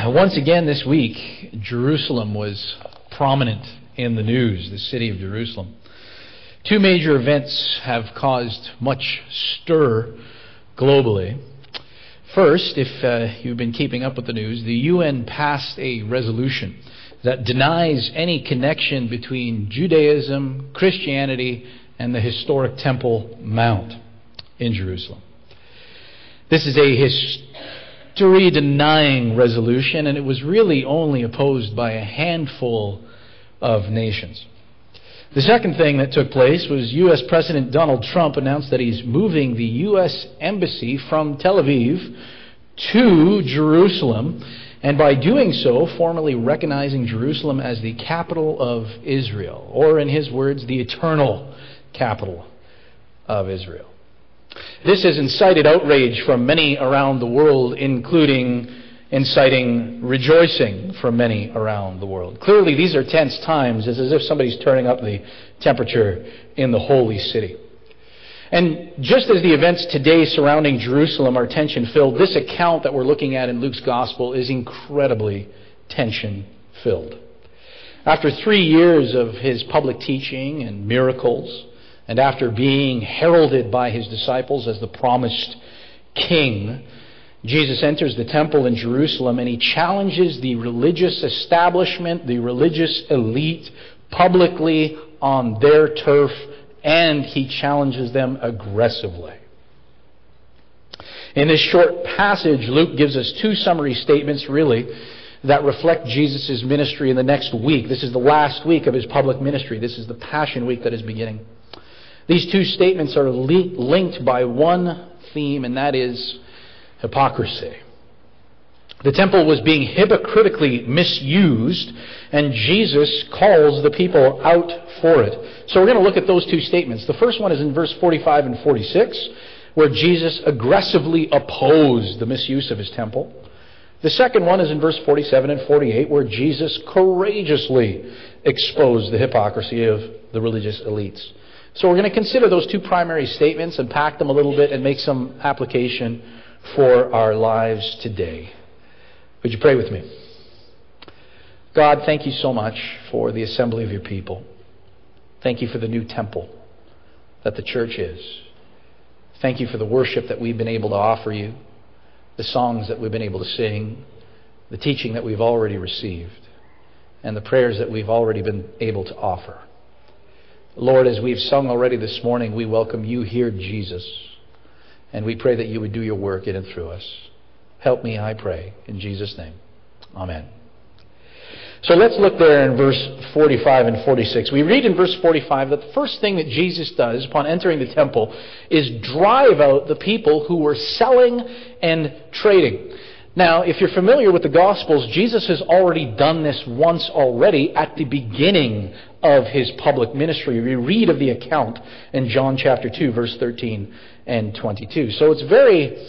Once again this week, Jerusalem was prominent in the news, the city of Jerusalem. Two major events have caused much stir globally. First, if you've been keeping up with the news, the UN passed a resolution that denies any connection between Judaism, Christianity, and the historic Temple Mount in Jerusalem. This is a history-denying resolution, and it was really only opposed by a handful of nations. The second thing that took place was U.S. President Donald Trump announced that he's moving the U.S. Embassy from Tel Aviv to Jerusalem, and by doing so, formally recognizing Jerusalem as the capital of Israel, or in his words, the eternal capital of Israel. This has incited outrage from many around the world, including inciting rejoicing from many around the world. Clearly, these are tense times. It's as if somebody's turning up the temperature in the holy city. And just as the events today surrounding Jerusalem are tension-filled, this account that we're looking at in Luke's Gospel is incredibly tension-filled. After 3 years of his public teaching and miracles, and after being heralded by his disciples as the promised king, Jesus enters the temple in Jerusalem and he challenges the religious establishment, the religious elite, publicly on their turf, and he challenges them aggressively. In this short passage, Luke gives us two summary statements, really, that reflect Jesus' ministry in the next week. This is the last week of his public ministry. This is the Passion Week that is beginning. These two statements are linked by one theme, and that is hypocrisy. The temple was being hypocritically misused, and Jesus calls the people out for it. So we're going to look at those two statements. The first one is in verse 45 and 46, where Jesus aggressively opposed the misuse of his temple. The second one is in verse 47 and 48, where Jesus courageously exposed the hypocrisy of the religious elites. So we're going to consider those two primary statements, unpack them a little bit, and make some application for our lives today. Would you pray with me? God, thank you so much for the assembly of your people. Thank you for the new temple that the church is. Thank you for the worship that we've been able to offer you, the songs that we've been able to sing, the teaching that we've already received, and the prayers that we've already been able to offer. Lord, as we've sung already this morning, we welcome you here, Jesus, and we pray that you would do your work in and through us. Help me, I pray, in Jesus' name. Amen. So let's look there in verse 45 and 46. We read in verse 45 that the first thing that Jesus does upon entering the temple is drive out the people who were selling and trading. Now, if you're familiar with the Gospels, Jesus has already done this once already at the beginning of his public ministry. We read of the account in John chapter 2, verse 13 and 22. So it's very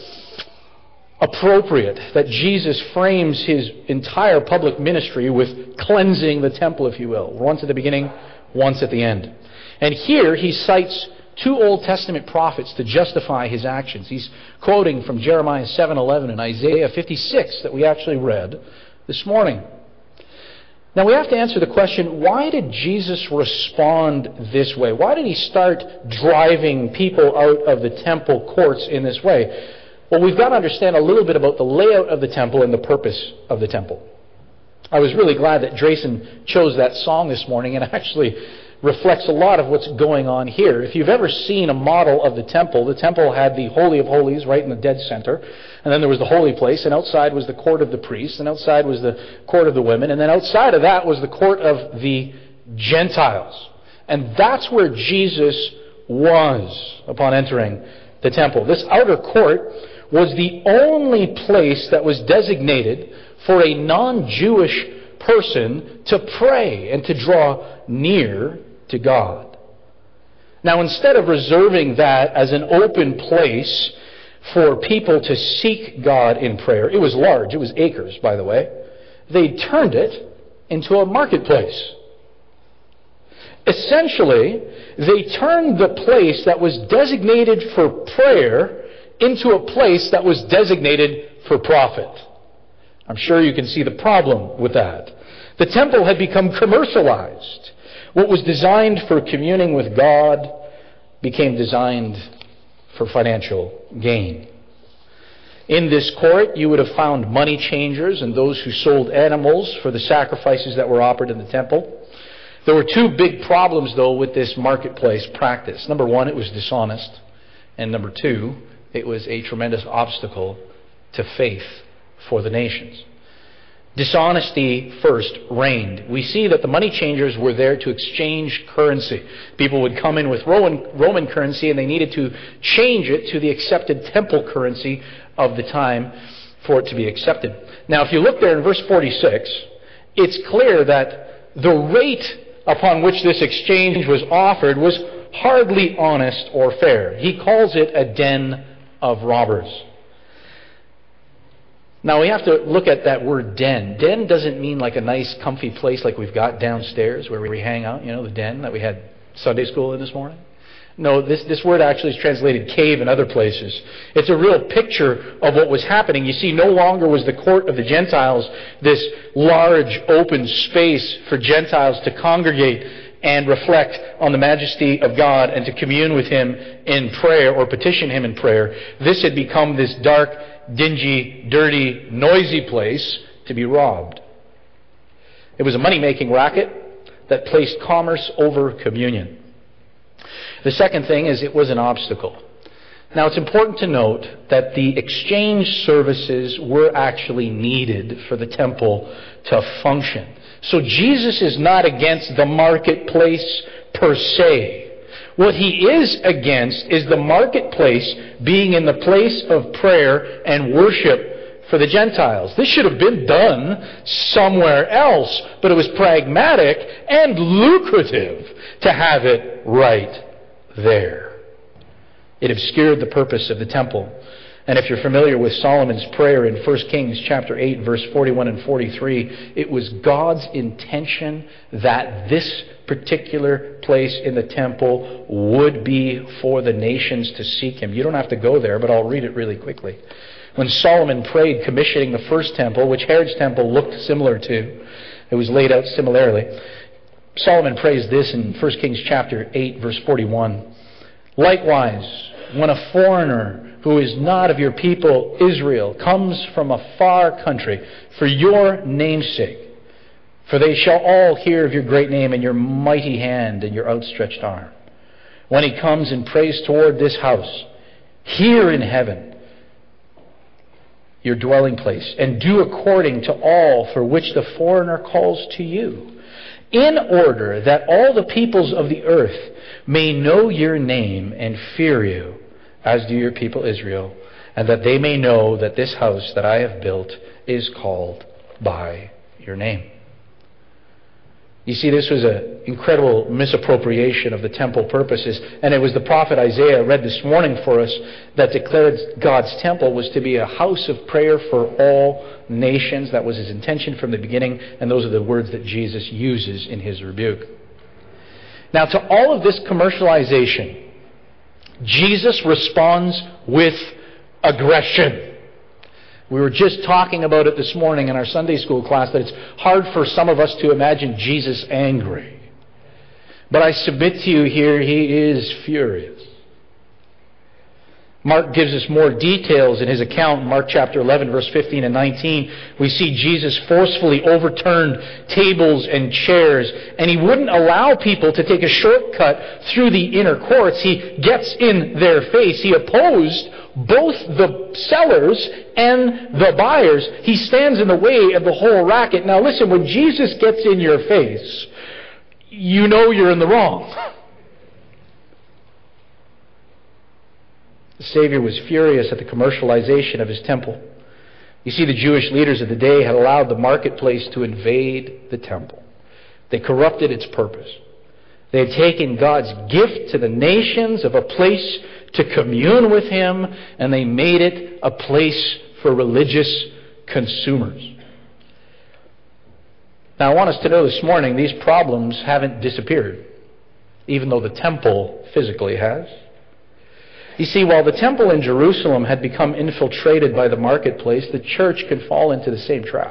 appropriate that Jesus frames his entire public ministry with cleansing the temple, if you will. Once at the beginning, once at the end. And here he cites two Old Testament prophets to justify his actions. He's quoting from Jeremiah 7:11 and Isaiah 56 that we actually read this morning. Now we have to answer the question, why did Jesus respond this way? Why did he start driving people out of the temple courts in this way? Well, we've got to understand a little bit about the layout of the temple and the purpose of the temple. I was really glad that Drayson chose that song this morning, and actually reflects a lot of what's going on here. If you've ever seen a model of the temple had the Holy of Holies right in the dead center, and then there was the holy place, and outside was the court of the priests, and outside was the court of the women, and then outside of that was the court of the Gentiles. And that's where Jesus was upon entering the temple. This outer court was the only place that was designated for a non-Jewish person to pray and to draw near to God. Now, instead of reserving that as an open place for people to seek God in prayer, it was large, it was acres, by the way, they turned it into a marketplace. Essentially, they turned the place that was designated for prayer into a place that was designated for profit. I'm sure you can see the problem with that. The temple had become commercialized. What was designed for communing with God became designed for financial gain. In this court, you would have found money changers and those who sold animals for the sacrifices that were offered in the temple. There were two big problems, though, with this marketplace practice. Number one, it was dishonest. And number two, it was a tremendous obstacle to faith for the nations. Dishonesty first reigned. We see that the money changers were there to exchange currency. People would come in with Roman currency and they needed to change it to the accepted temple currency of the time for it to be accepted. Now, if you look there in verse 46, it's clear that the rate upon which this exchange was offered was hardly honest or fair. He calls it a den of robbers. Now we have to look at that word den. Den doesn't mean like a nice comfy place like we've got downstairs where we hang out, the den that we had Sunday school in this morning. No, this word actually is translated cave in other places. It's a real picture of what was happening. You see, no longer was the court of the Gentiles this large open space for Gentiles to congregate and reflect on the majesty of God and to commune with Him in prayer or petition Him in prayer. This had become this dark, dingy, dirty, noisy place to be robbed. It was a money-making racket that placed commerce over communion. The second thing is it was an obstacle. Now it's important to note that the exchange services were actually needed for the temple to function. So Jesus is not against the marketplace per se. What He is against is the marketplace being in the place of prayer and worship for the Gentiles. This should have been done somewhere else, but it was pragmatic and lucrative to have it right there. It obscured the purpose of the temple. And if you're familiar with Solomon's prayer in 1 Kings chapter 8, verse 41 and 43, it was God's intention that this particular place in the temple would be for the nations to seek Him. You don't have to go there, but I'll read it really quickly. When Solomon prayed commissioning the first temple, which Herod's temple looked similar to, it was laid out similarly. Solomon prays this in 1 Kings chapter 8, verse 41. Likewise, when a foreigner who is not of your people Israel comes from a far country for your name's sake, for they shall all hear of your great name and your mighty hand and your outstretched arm. When he comes and prays toward this house, here in heaven, your dwelling place, and do according to all for which the foreigner calls to you, in order that all the peoples of the earth may know your name and fear you, as do your people Israel, and that they may know that this house that I have built is called by your name. You see, this was an incredible misappropriation of the temple purposes, and it was the prophet Isaiah, read this morning for us, that declared God's temple was to be a house of prayer for all nations. That was His intention from the beginning, and those are the words that Jesus uses in His rebuke. Now, to all of this commercialization, Jesus responds with aggression. We were just talking about it this morning in our Sunday school class that it's hard for some of us to imagine Jesus angry. But I submit to you here, He is furious. Mark gives us more details in his account. Mark chapter 11, verse 15 and 19. We see Jesus forcefully overturned tables and chairs, and He wouldn't allow people to take a shortcut through the inner courts. He gets in their face. He opposed both the sellers and the buyers. He stands in the way of the whole racket. Now listen, when Jesus gets in your face, you know you're in the wrong. The Savior was furious at the commercialization of His temple. You see, the Jewish leaders of the day had allowed the marketplace to invade the temple. They corrupted its purpose. They had taken God's gift to the nations of a place to commune with Him, and they made it a place for religious consumers. Now, I want us to know this morning, these problems haven't disappeared, even though the temple physically has. You see, while the temple in Jerusalem had become infiltrated by the marketplace, the church could fall into the same trap.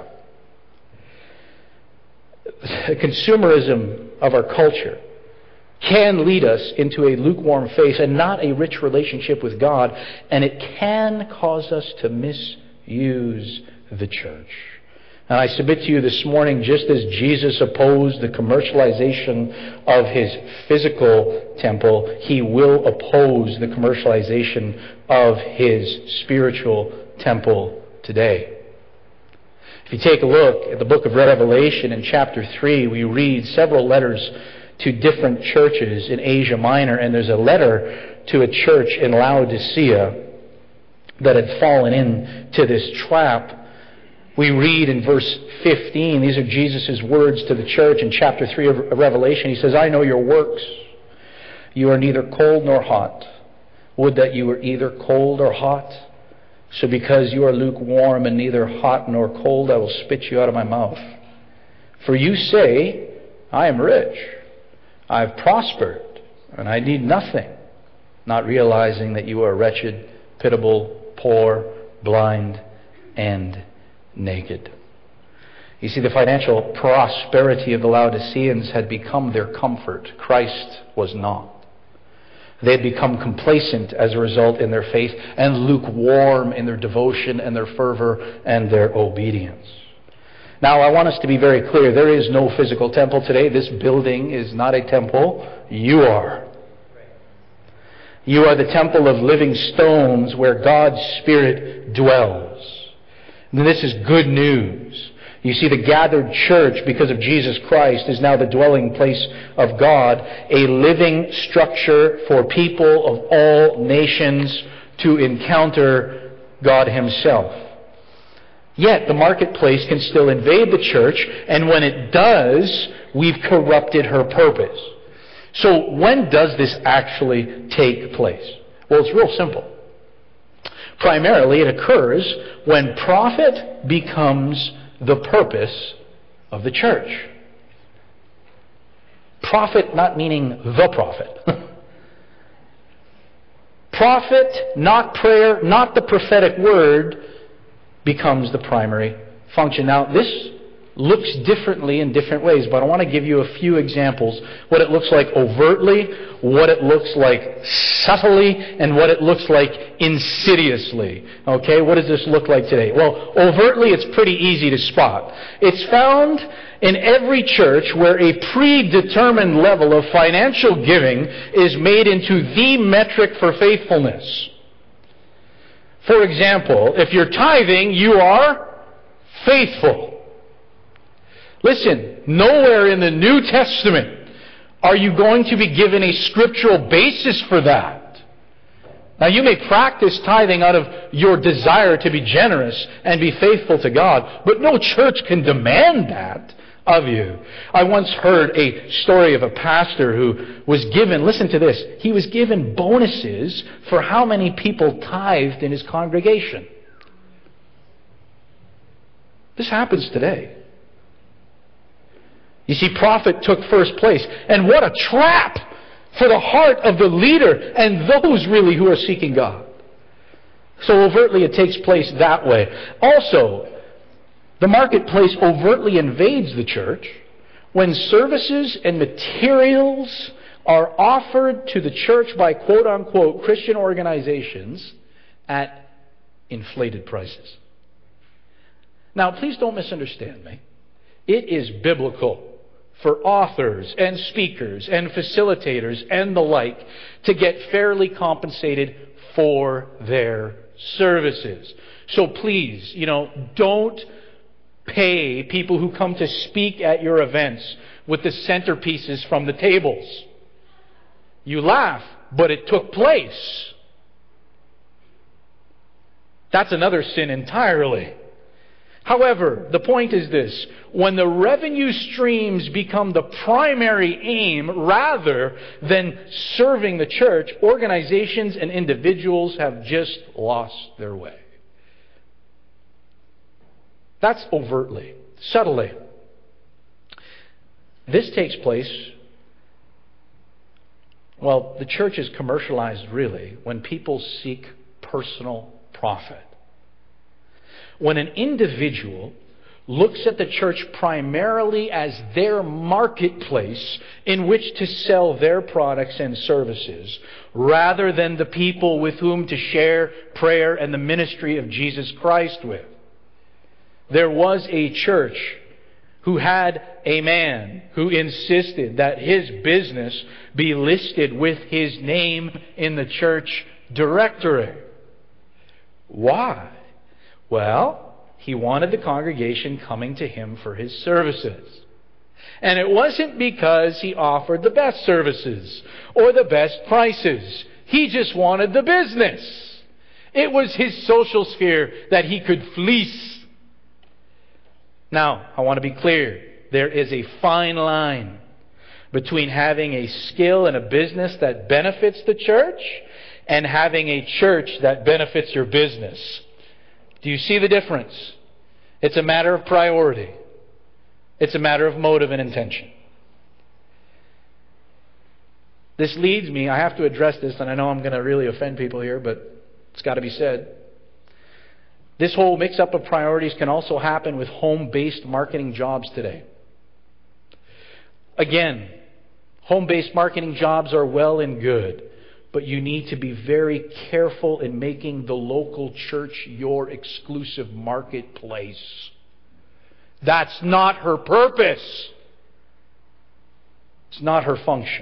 The consumerism of our culture can lead us into a lukewarm faith and not a rich relationship with God, and it can cause us to misuse the church. And I submit to you this morning, just as Jesus opposed the commercialization of His physical temple, He will oppose the commercialization of His spiritual temple today. If you take a look at the book of Revelation in chapter 3, we read several letters to different churches in Asia Minor, and there's a letter to a church in Laodicea that had fallen into this trap. We read in verse 15, these are Jesus' words to the church in chapter 3 of Revelation. He says, I know your works. You are neither cold nor hot. Would that you were either cold or hot. So because you are lukewarm and neither hot nor cold, I will spit you out of my mouth. For you say, I am rich. I have prospered, and I need nothing, not realizing that you are wretched, pitiable, poor, blind, and naked. You see, the financial prosperity of the Laodiceans had become their comfort. Christ was not. They had become complacent as a result in their faith and lukewarm in their devotion and their fervor and their obedience. Now, I want us to be very clear. There is no physical temple today. This building is not a temple. You are. You are the temple of living stones where God's Spirit dwells. And this is good news. You see, the gathered church, because of Jesus Christ, is now the dwelling place of God, a living structure for people of all nations to encounter God Himself. Yet the marketplace can still invade the church, and when it does, we've corrupted her purpose. So when does this actually take place? Well, it's real simple. Primarily, it occurs when profit becomes the purpose of the church. Profit not meaning the prophet. Profit, not prayer, not the prophetic word, becomes the primary function. Now, this looks differently in different ways, but I want to give you a few examples. What it looks like overtly, what it looks like subtly, and what it looks like insidiously. Okay, what does this look like today? Well, overtly, it's pretty easy to spot. It's found in every church where a predetermined level of financial giving is made into the metric for faithfulness. For example, if you're tithing, you are faithful. Listen, nowhere in the New Testament are you going to be given a scriptural basis for that. Now, you may practice tithing out of your desire to be generous and be faithful to God, but no church can demand that of you. I once heard a story of a pastor who was given, listen to this, he was given bonuses for how many people tithed in his congregation. This happens today. You see, profit took first place. And what a trap for the heart of the leader and those really who are seeking God. So overtly it takes place that way. Also, the marketplace overtly invades the church when services and materials are offered to the church by quote-unquote Christian organizations at inflated prices. Now, please don't misunderstand me. It is biblical for authors and speakers and facilitators and the like to get fairly compensated for their services. So please, don't pay people who come to speak at your events with the centerpieces from the tables. You laugh, but it took place. That's another sin entirely. However, the point is this. When the revenue streams become the primary aim rather than serving the church, organizations and individuals have just lost their way. That's overtly. Subtly. This takes place Well, the church is commercialized really when people seek personal profit. When an individual looks at the church primarily as their marketplace in which to sell their products and services, rather than the people with whom to share prayer and the ministry of Jesus Christ with. There was a church who had a man who insisted that his business be listed with his name in the church directory. Why? Well, he wanted the congregation coming to him for his services. And it wasn't because he offered the best services or the best prices. He just wanted the business. It was his social sphere that he could fleece. Now, I want to be clear. There is a fine line between having a skill and a business that benefits the church and having a church that benefits your business. Do you see the difference? It's a matter of priority. It's a matter of motive and intention. This leads me, I have to address this, and I know I'm going to really offend people here, but it's got to be said. This whole mix-up of priorities can also happen with home-based marketing jobs today. Again, home-based marketing jobs are well and good, but you need to be very careful in making the local church your exclusive marketplace. That's not her purpose. It's not her function.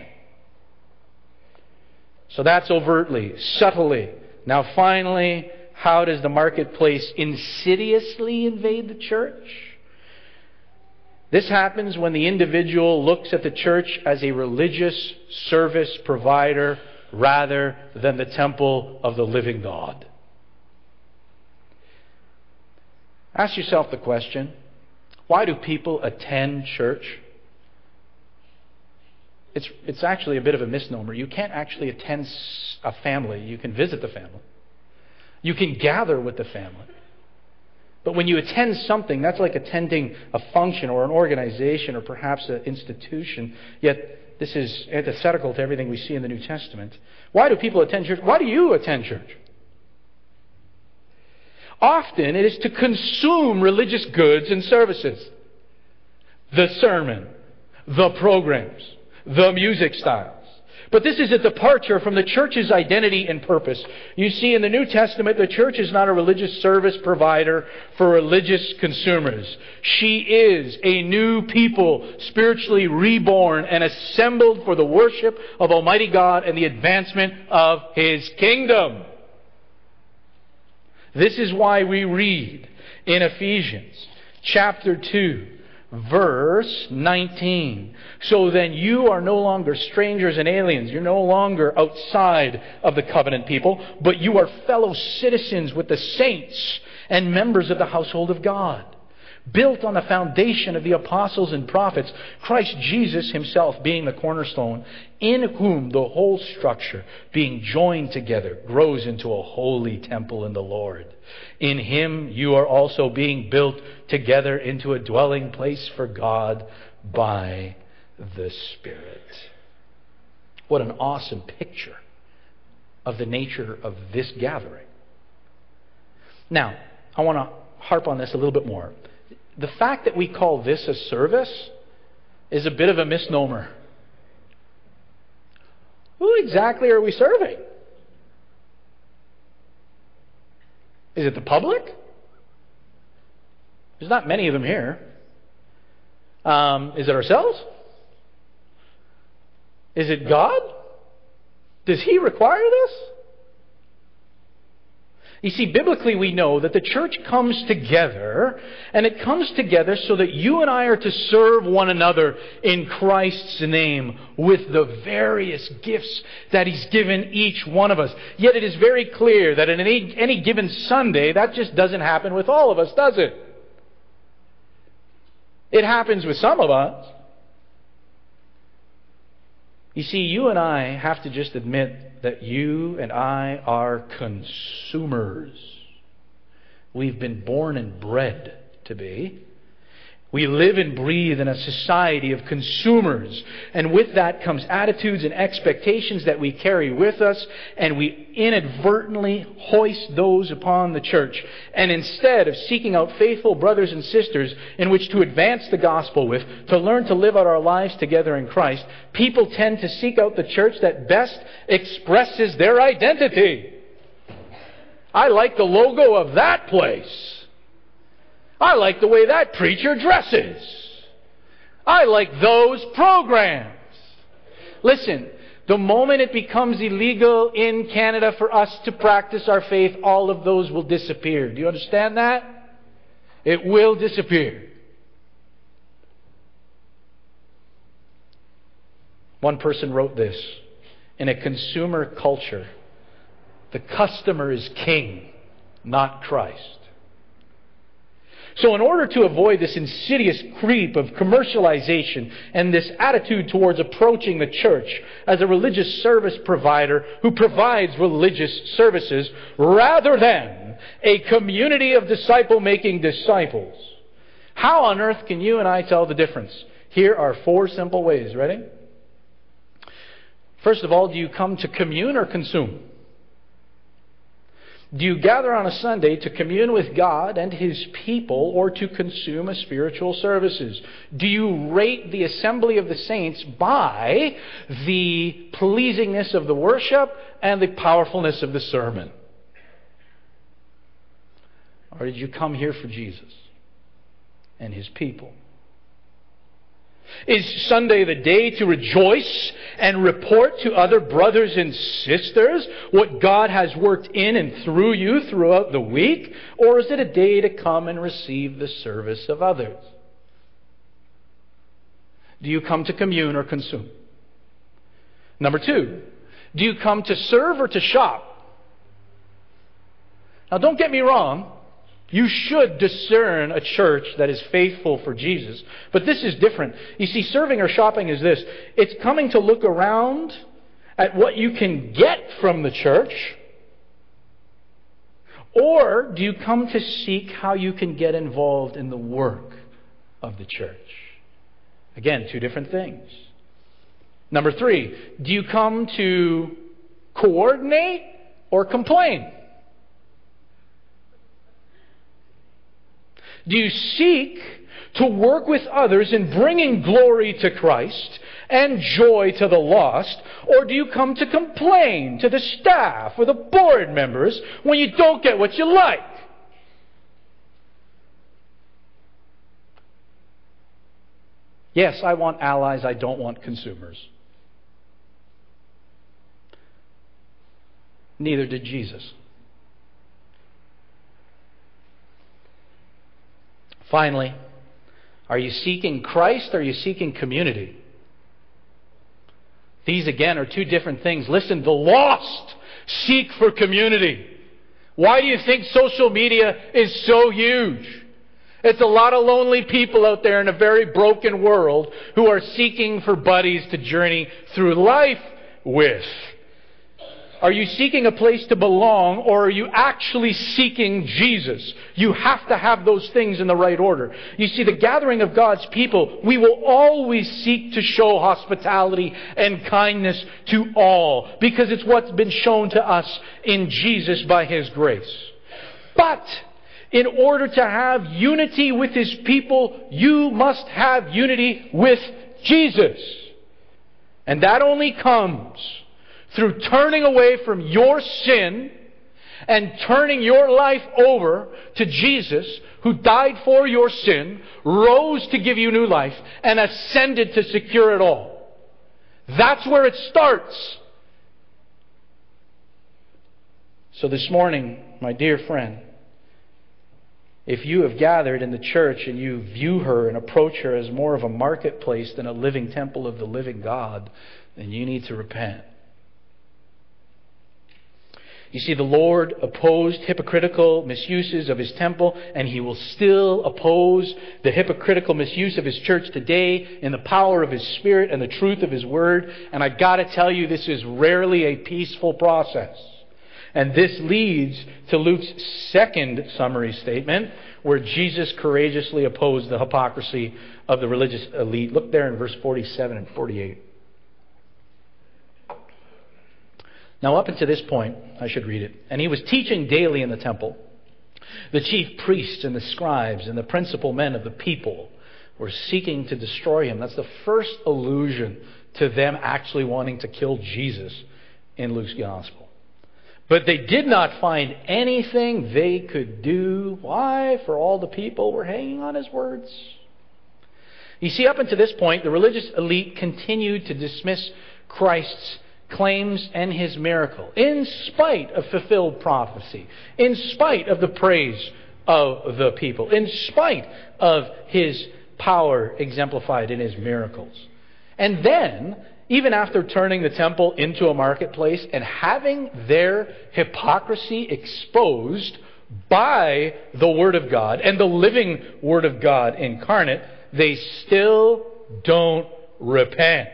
So that's overtly, subtly. Now finally, how does the marketplace insidiously invade the church? This happens when the individual looks at the church as a religious service provider rather than the temple of the living God. Ask yourself the question, why do people attend church? It's actually a bit of a misnomer. You can't actually attend a family. You can visit the family. You can gather with the family. But when you attend something, that's like attending a function or an organization or perhaps an institution. Yet this is antithetical to everything we see in the New Testament. Why do people attend church? Why do you attend church? Often it is to consume religious goods and services. The sermon, the programs, the music styles. But this is a departure from the church's identity and purpose. You see, in the New Testament, the church is not a religious service provider for religious consumers. She is a new people, spiritually reborn and assembled for the worship of Almighty God and the advancement of His kingdom. This is why we read in Ephesians chapter 2, verse 19. So then you are no longer strangers and aliens. You're no longer outside of the covenant people, but you are fellow citizens with the saints and members of the household of God, built on the foundation of the apostles and prophets, Christ Jesus Himself being the cornerstone, in whom the whole structure, being joined together, grows into a holy temple in the Lord. In Him you are also being built together into a dwelling place for God by the Spirit. What an awesome picture of the nature of this gathering. Now, I want to harp on this a little bit more. The fact that we call this a service is a bit of a misnomer. Who exactly are we serving? Is it the public? There's not many of them here. Is it ourselves? Is it God? Does He require this? You see, biblically we know that the church comes together, and it comes together so that you and I are to serve one another in Christ's name with the various gifts that He's given each one of us. Yet it is very clear that in any given Sunday, that just doesn't happen with all of us, does it? It happens with some of us. You see, you and I have to just admit that you and I are consumers. We've been born and bred to be. We live and breathe in a society of consumers, and with that comes attitudes and expectations that we carry with us, and we inadvertently hoist those upon the church. And instead of seeking out faithful brothers and sisters in which to advance the gospel with, to learn to live out our lives together in Christ, people tend to seek out the church that best expresses their identity. I like the logo of that place. I like the way that preacher dresses. I like those programs. Listen, the moment it becomes illegal in Canada for us to practice our faith, all of those will disappear. Do you understand that? It will disappear. One person wrote this: in a consumer culture, the customer is king, not Christ. So in order to avoid this insidious creep of commercialization and this attitude towards approaching the church as a religious service provider who provides religious services rather than a community of disciple-making disciples, how on earth can you and I tell the difference? Here are 4 simple ways. Ready? First of all, do you come to commune or consume? Do you gather on a Sunday to commune with God and His people, or to consume a spiritual services? Do you rate the assembly of the saints by the pleasingness of the worship and the powerfulness of the sermon? Or did you come here for Jesus and His people? Is Sunday the day to rejoice and report to other brothers and sisters what God has worked in and through you throughout the week? Or is it a day to come and receive the service of others? Do you come to commune or consume? Number 2, do you come to serve or to shop? Now don't get me wrong. You should discern a church that is faithful for Jesus. But this is different. You see, serving or shopping is this. It's coming to look around at what you can get from the church. Or do you come to seek how you can get involved in the work of the church? Again, 2 different things. Number 3, do you come to coordinate or complain? Do you seek to work with others in bringing glory to Christ and joy to the lost? Or do you come to complain to the staff or the board members when you don't get what you like? Yes, I want allies. I don't want consumers. Neither did Jesus. Finally, are you seeking Christ or are you seeking community? These again are 2 different things. Listen, the lost seek for community. Why do you think social media is so huge? It's a lot of lonely people out there in a very broken world who are seeking for buddies to journey through life with. Are you seeking a place to belong, or are you actually seeking Jesus? You have to have those things in the right order. You see, the gathering of God's people, we will always seek to show hospitality and kindness to all, because it's what's been shown to us in Jesus by His grace. But in order to have unity with His people, you must have unity with Jesus. And that only comes through turning away from your sin and turning your life over to Jesus, who died for your sin, rose to give you new life, and ascended to secure it all. That's where it starts. So this morning, my dear friend, if you have gathered in the church and you view her and approach her as more of a marketplace than a living temple of the living God, then you need to repent. You see, the Lord opposed hypocritical misuses of His temple, and He will still oppose the hypocritical misuse of His church today in the power of His Spirit and the truth of His Word. And I got to tell you, this is rarely a peaceful process. And this leads to Luke's second summary statement, where Jesus courageously opposed the hypocrisy of the religious elite. Look there in verse 47 and 48. Now up until this point, I should read it. And he was teaching daily in the temple. The chief priests and the scribes and the principal men of the people were seeking to destroy him. That's the first allusion to them actually wanting to kill Jesus in Luke's gospel. But they did not find anything they could do. Why? For all the people were hanging on his words. You see, up until this point, the religious elite continued to dismiss Christ's claims and his miracle, in spite of fulfilled prophecy, in spite of the praise of the people, in spite of his power exemplified in his miracles. And then, even after turning the temple into a marketplace and having their hypocrisy exposed by the Word of God and the living Word of God incarnate, they still don't repent.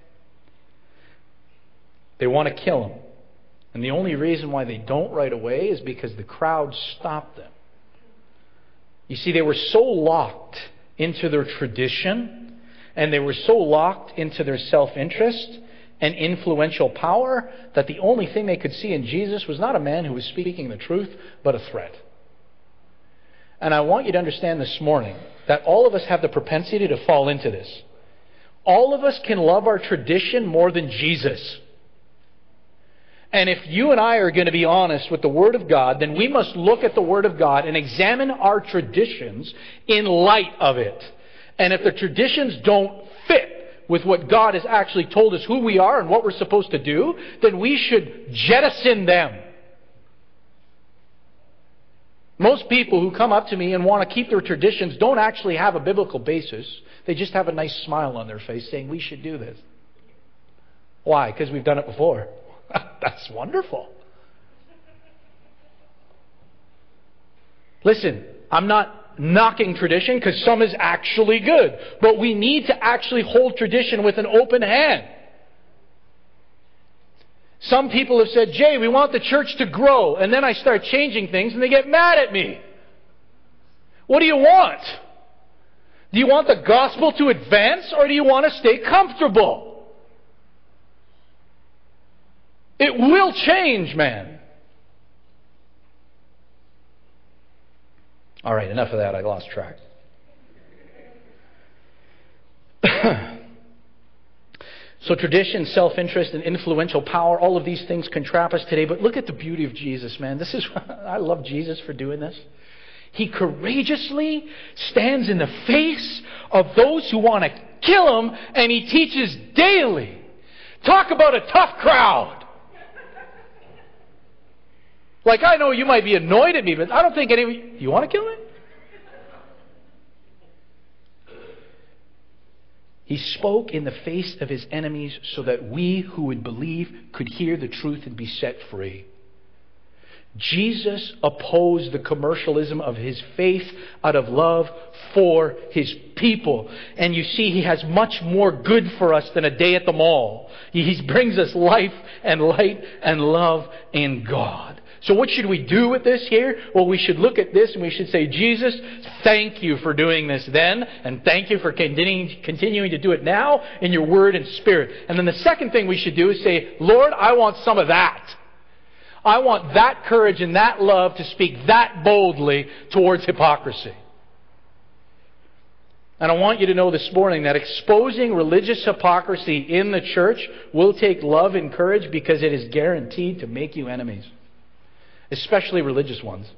They want to kill him. And the only reason why they don't right away is because the crowd stopped them. You see, they were so locked into their tradition, and they were so locked into their self-interest and influential power, that the only thing they could see in Jesus was not a man who was speaking the truth, but a threat. And I want you to understand this morning that all of us have the propensity to fall into this. All of us can love our tradition more than Jesus. And if you and I are going to be honest with the Word of God, then we must look at the Word of God and examine our traditions in light of it. And if the traditions don't fit with what God has actually told us who we are and what we're supposed to do, then we should jettison them. Most people who come up to me and want to keep their traditions don't actually have a biblical basis. They just have a nice smile on their face saying, we should do this. Why? Because we've done it before. That's wonderful. Listen, I'm not knocking tradition because some is actually good. But we need to actually hold tradition with an open hand. Some people have said, Jay, we want the church to grow. And then I start changing things and they get mad at me. What do you want? Do you want the gospel to advance or do you want to stay comfortable? It will change, man. All right, enough of that. I lost track. So tradition, self-interest, and influential power, all of these things can trap us today. But look at the beauty of Jesus, man. I love Jesus for doing this. He courageously stands in the face of those who want to kill him, and he teaches daily. Talk about a tough crowd. Like, I know you might be annoyed at me, but I don't think any of you... You want to kill me? He spoke in the face of his enemies so that we who would believe could hear the truth and be set free. Jesus opposed the commercialism of his faith out of love for his people. And you see, he has much more good for us than a day at the mall. He brings us life and light and love in God. So what should we do with this here? Well, we should look at this and we should say, Jesus, thank you for doing this then, and thank you for continuing to do it now in your word and spirit. And then the second thing we should do is say, Lord, I want some of that. I want that courage and that love to speak that boldly towards hypocrisy. And I want you to know this morning that exposing religious hypocrisy in the church will take love and courage, because it is guaranteed to make you enemies. Especially religious ones.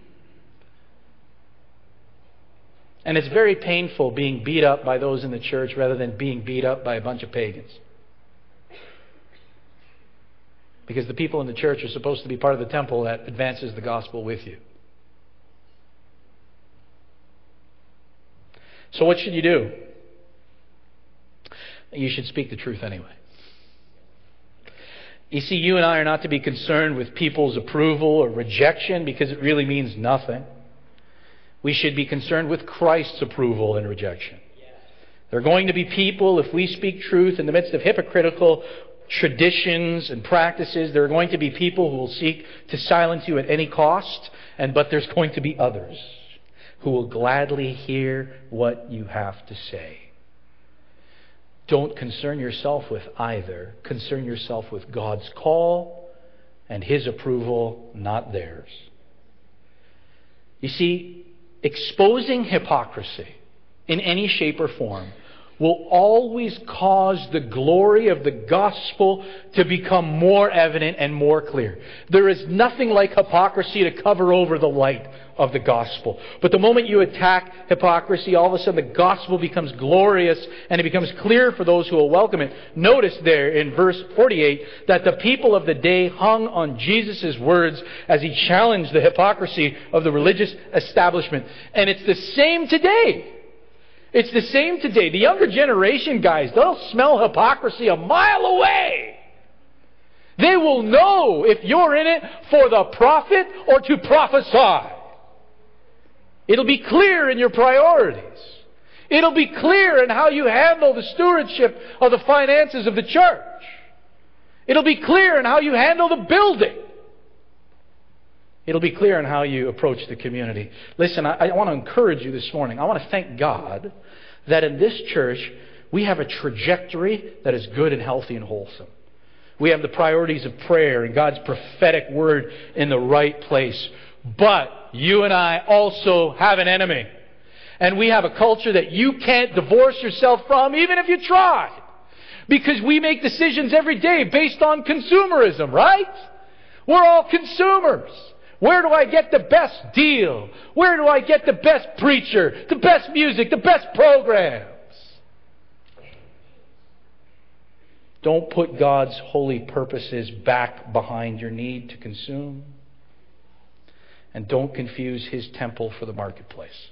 And it's very painful being beat up by those in the church rather than being beat up by a bunch of pagans. Because the people in the church are supposed to be part of the temple that advances the gospel with you. So what should you do? You should speak the truth anyway. You see, you and I are not to be concerned with people's approval or rejection, because it really means nothing. We should be concerned with Christ's approval and rejection. There are going to be people, if we speak truth in the midst of hypocritical traditions and practices, there are going to be people who will seek to silence you at any cost, but there's going to be others who will gladly hear what you have to say. Don't concern yourself with either. Concern yourself with God's call and His approval, not theirs. You see, exposing hypocrisy in any shape or form will always cause the glory of the gospel to become more evident and more clear. There is nothing like hypocrisy to cover over the light of the gospel. But the moment you attack hypocrisy, all of a sudden the gospel becomes glorious and it becomes clear for those who will welcome it. Notice there in verse 48 that the people of the day hung on Jesus' words as He challenged the hypocrisy of the religious establishment. And it's the same today. It's the same today. The younger generation, guys, they'll smell hypocrisy a mile away. They will know if you're in it for the profit or to prophesy. It'll be clear in your priorities. It'll be clear in how you handle the stewardship of the finances of the church. It'll be clear in how you handle the building. It'll be clear in how you approach the community. Listen, I want to encourage you this morning. I want to thank God that in this church we have a trajectory that is good and healthy and wholesome. We have the priorities of prayer and God's prophetic word in the right place. But you and I also have an enemy. And we have a culture that you can't divorce yourself from even if you tried. Because we make decisions every day based on consumerism, right? We're all consumers. Where do I get the best deal? Where do I get the best preacher, the best music, the best programs? Don't put God's holy purposes back behind your need to consume. And don't confuse His temple for the marketplace.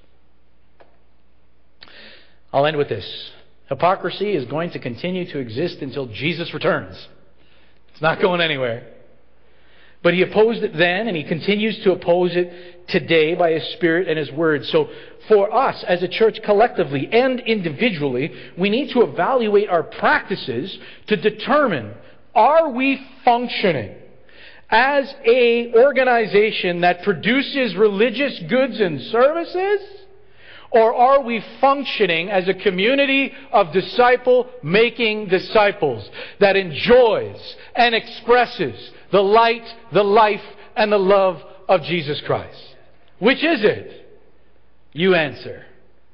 I'll end with this. Hypocrisy is going to continue to exist until Jesus returns. It's not going anywhere. But He opposed it then, and He continues to oppose it today by His Spirit and His Word. So for us as a church collectively and individually, we need to evaluate our practices to determine, are we functioning as an organization that produces religious goods and services? Or are we functioning as a community of disciple-making disciples that enjoys and expresses the light, the life, and the love of Jesus Christ? Which is it? You answer.